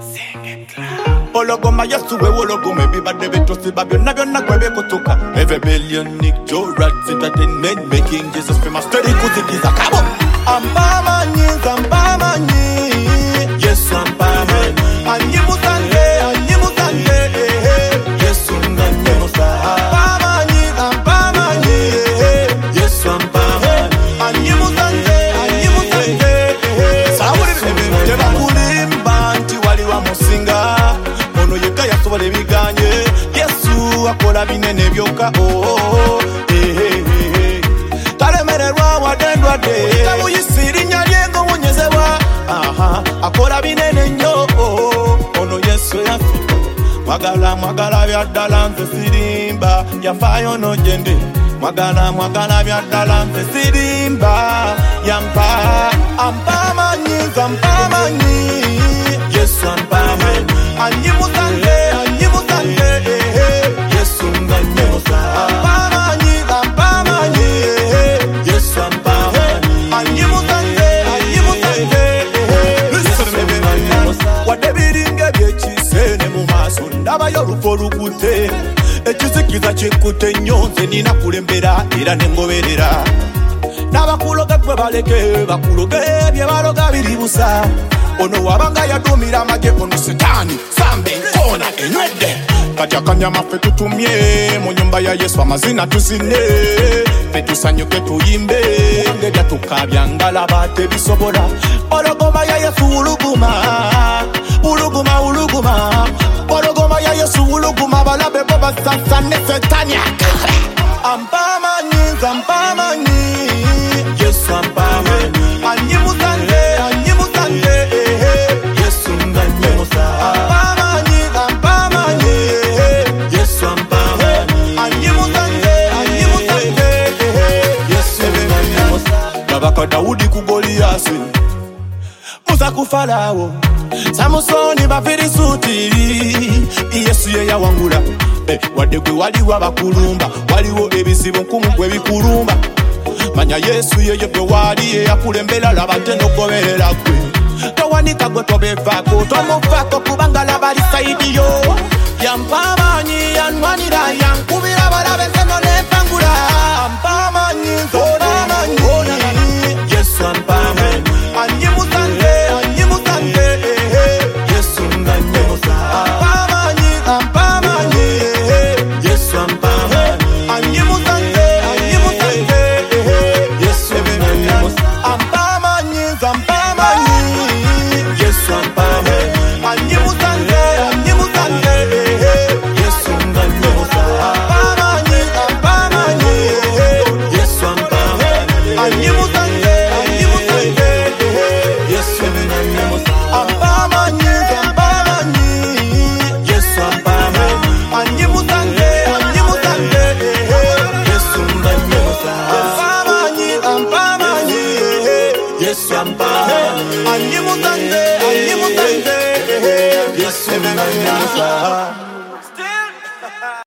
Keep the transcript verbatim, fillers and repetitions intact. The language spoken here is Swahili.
Ologoma yasuwe wologome bibade betosi babyonna byonna gwe bekutuka. Every billion Nick Joe Rats Entertainment making Jesus famous steady kuzikiza kabo. Ampamanyi zampamanyi Yesu ampamanyi anyimutande anyimutande Yesu nganyemusa. Ampamanyi ampamanyi Yesu ampamanyi anyimutande anyimutande sawuli bibye bakulimba nti wali wa musinga ono yeka yasobola ebiganye Yesu akola binene byokka oh eh eh talemererwa wadendwa de tabuyisiri nyalengo munyezebwa aha akola binene nnyo ono Yesu yafika mwagala mwagala byaddala nze sirimba yafayo no jende mwagala mwagala byaddala nze sirimba yampa ampamanyi zampamanyi Yesu ampamanyi anyimutande anyimutande Yesu nganyemusa. Ampamanyi ampamanyi Yesu ampamanyi anyimutande anyimutande wadde biringa byekisene mu maaso ndabayo olufo lukute ekisikiza kikutte nnyo nze nina kulembera era nengoberera n'abakuloga gwe baleke bakuloge bye baloga biri busa. Ono wabanga yadumira amage ono setani sambe nkona enywedde kati akanyama ffe tutumye mu nyumba ya Yesu amazina tuzine ffe tusanyuke tuyimbe ngedya tukabyangala tebisobola. Ologoma ya Yesu uluguma uluguma uluguma ologoma ya Yesu uluguma balabe bo basasane setani akala. Ampamanyi zampamanyi Yesu ampamanyi anyimutande anyimutande Yesu nganyemusa. Ampamanyi ampamanyi Yesu ampamanyi anyimutande anyimutande Yesu nganyemusa. Kabaka Daudi ku Goliyasi Musa ku Farawo Samusoni bafirisuti Yesu ye yawangula eh, wadde gwe waliwo abakulumba waliwo ebizibu nkumu gwe bikulumba manya Yesu yeye gwe wali ye yakulembera laba tenogoberera gwe towanika gwe tobevaako tomuvaako kubanga laba lisaidiyo yampamanyi yanwanira yankubira balabe seno nempangula. Ampamanyi nzonamanyi Yesu ampamanyi anyimutande anyimutande Yesu nganyemusa. Ampamanyi ampamanyi Yesu ampamanyi anyimutande anyimutande Yesu nganyemusa. Ampamanyi zampamanyi Yesu ampamanyi anyimutande anyimutande Yesu nganyemusa. Ampamanyi ampamanyi Yesu ampamanyi anyimutande anyimutande Yesu nganyemusa. Ampamanyi zampamanyi Yesu ampamanyi anyimutande anyimutande Yesu nganyemusa. Ampamanyi ampamanyi Yesu ampamanyi anyimutande anyimutande Yesu nganyemusa.